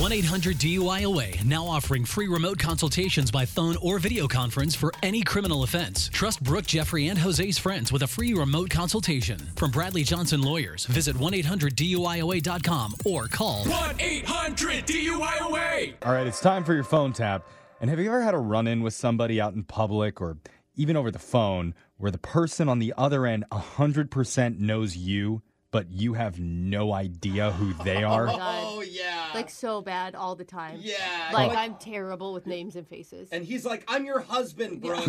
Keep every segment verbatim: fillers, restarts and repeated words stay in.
one eight hundred D U I O A, now offering free remote consultations by phone or video conference for any criminal offense. Trust Brooke, Jeffrey, and Jose's friends with a free remote consultation. From Bradley Johnson Lawyers, visit one eight hundred D U I O A dot com or call one eight hundred D U I O A. All right, it's time for your phone tap. And have you ever had a run-in with somebody out in public or even over the phone where the person on the other end one hundred percent knows you, but you have no idea who they are? Oh, God. Oh, yeah. Like, so bad all the time. Yeah. Like, Oh. I'm terrible with names and faces. And he's like, I'm your husband, bro.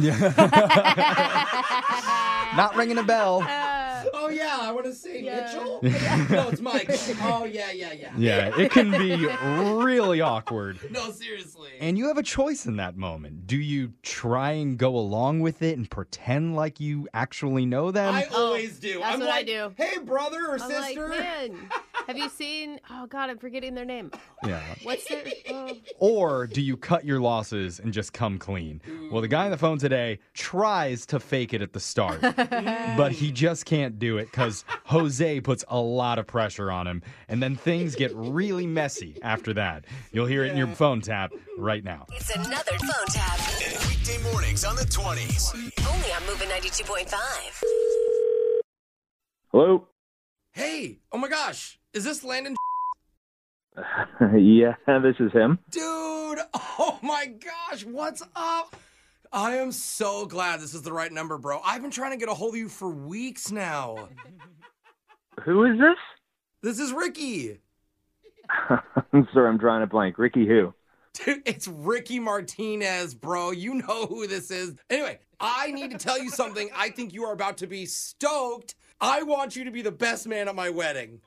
Not ringing a bell. Uh, Oh, yeah, I want to say Yeah. Mitchell. No, it's Mike. Oh, yeah, yeah, yeah. Yeah, it can be really awkward. No, seriously. And you have a choice in that moment. Do you try and go along with it and pretend like you actually know them? I always do. that's I'm what I like, do. Hey, brother or I'm sister. like, man, have you seen, oh, God, I'm forgetting their name. Yeah. What's their, oh. Or do you cut your losses and just come clean? Well, the guy on the phone today tries to fake it at the start, but he just can't do it because Jose puts a lot of pressure on him, and then things get really messy after that. You'll hear it in your phone tap right now. It's another phone tap. Weekday mornings on the twenties. Only on Moving ninety-two point five. Hello? Hey, oh my gosh, is this Landon? Yeah, this is him. Dude, oh my gosh, what's up? I am so glad this is the right number, bro. I've been trying to get a hold of you for weeks now. Who is this? This is Ricky. I'm sorry, I'm drawing a blank. Ricky who? Dude, it's Ricky Martinez, bro. You know who this is. Anyway, I need to tell you something. I think you are about to be stoked. I want you to be the best man at my wedding.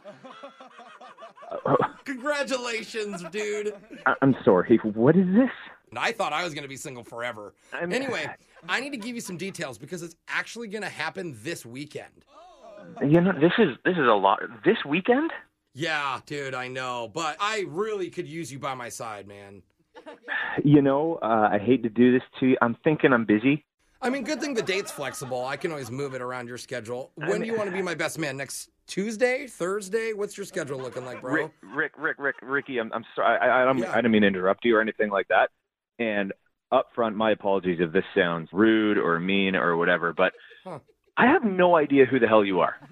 Congratulations, dude. I- I'm sorry. What is this? And I thought I was going to be single forever. I mean- Anyway, I need to give you some details because it's actually going to happen this weekend. You know, this is this is a lot. This weekend? Yeah, dude, I know. But I really could use you by my side, man. You know, uh, I hate to do this to you. I'm thinking I'm busy. I mean, good thing the date's flexible. I can always move it around your schedule. When do you want to be my best man? Next Tuesday? Thursday? What's your schedule looking like, bro? Rick, Rick, Rick, Rick, Ricky. I'm I'm sorry. I, I don't Yeah. I didn't mean to interrupt you or anything like that. And up front, my apologies if this sounds rude or mean or whatever. But Huh. I have no idea who the hell you are.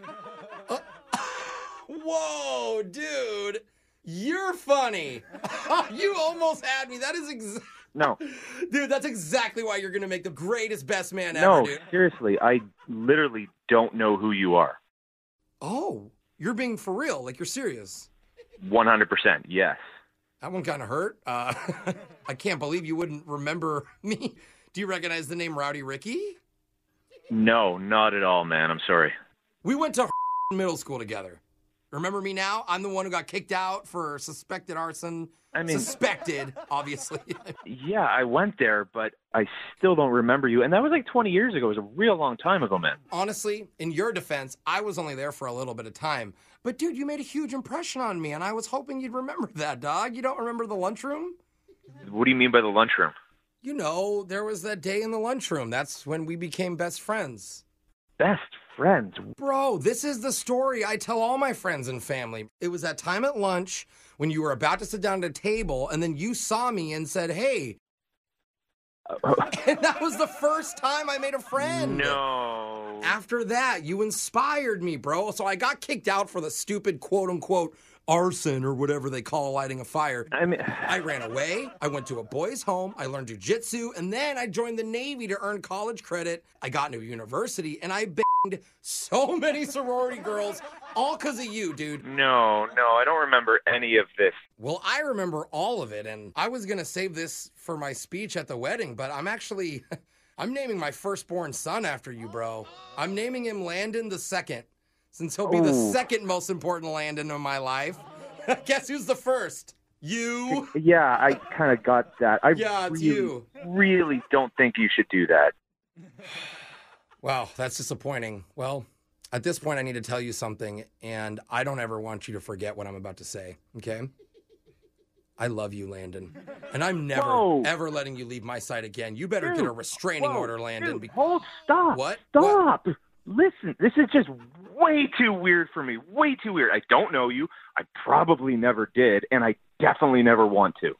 Whoa, dude. You're funny. You almost had me. That is ex- No, Dude, that's exactly why you're going to make the greatest best man ever, no, dude. seriously. I literally don't know who you are. Oh, you're being for real. Like, you're serious. one hundred percent, yes. That one kind of hurt. Uh, I can't believe you wouldn't remember me. Do you recognize the name Rowdy Ricky? No, not at all, man. I'm sorry. We went to middle school together. Remember me now? I'm the one who got kicked out for suspected arson. I mean- suspected, obviously. Yeah, I went there, but I still don't remember you. And that was like twenty years ago. It was a real long time ago, man. Honestly, in your defense, I was only there for a little bit of time. But dude, you made a huge impression on me, and I was hoping you'd remember that, dog. You don't remember the lunchroom? What do you mean by the lunchroom? You know, there was that day in the lunchroom. That's when we became best friends. Best friends? Bro, this is the story I tell all my friends and family. It was that time at lunch when you were about to sit down at a table, and then you saw me and said, hey. And that was the first time I made a friend. No. After that, you inspired me, bro. So I got kicked out for the stupid quote-unquote arson or whatever they call lighting a fire. I mean, I ran away. I went to a boys' home. I learned jujitsu, and then I joined the Navy to earn college credit. I got into a university, and I banged so many sorority girls, all because of you, dude. no, no, I don't remember any of this. Well, I remember all of it, and I was going to save this for my speech at the wedding, but I'm actually, I'm naming my firstborn son after you, bro. I'm naming him Landon the Second, since he'll be the Ooh. second most important Landon in my life. Guess who's the first? You. Yeah, I kind of got that. I Yeah, it's really, you. really don't think you should do that. Wow, that's disappointing. Well, at this point, I need to tell you something, and I don't ever want you to forget what I'm about to say, okay? I love you, Landon. And I'm never, Whoa. ever letting you leave my side again. You better get a Dude, restraining whoa, order, Landon. Dude, be- hold, stop. What? Stop. Listen, this is just way too weird for me. Way too weird. I don't know you. I probably never did, and I definitely never want to.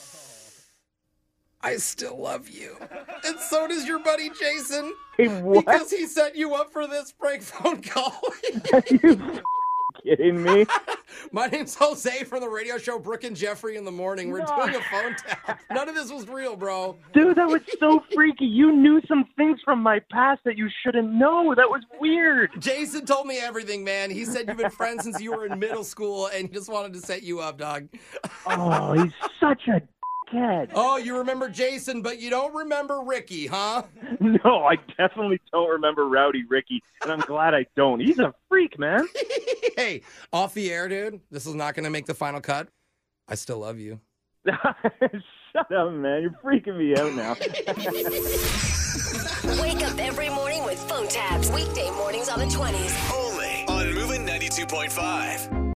I still love you. And so does your buddy Jason. Hey, what? Because he set you up for this prank phone call. Are you kidding me? My name's Jose from the radio show Brooke and Jeffrey in the Morning. We're No. doing a phone tap. None of this was real, bro. Dude, that was so freaky. You knew some things from my past that you shouldn't know. That was weird. Jason told me everything, man. He said you've been friends since you were in middle school, and he just wanted to set you up, dog. Oh, he's such a dickhead. Oh, you remember Jason, but you don't remember Ricky, huh? No, I definitely don't remember Rowdy Ricky, and I'm glad I don't. He's a freak, man. Hey, off the air, dude. This is not going to make the final cut. I still love you. Shut up, man. You're freaking me out now. Wake up every morning with phone taps. Weekday mornings on the twenties. Only on Moving ninety-two point five.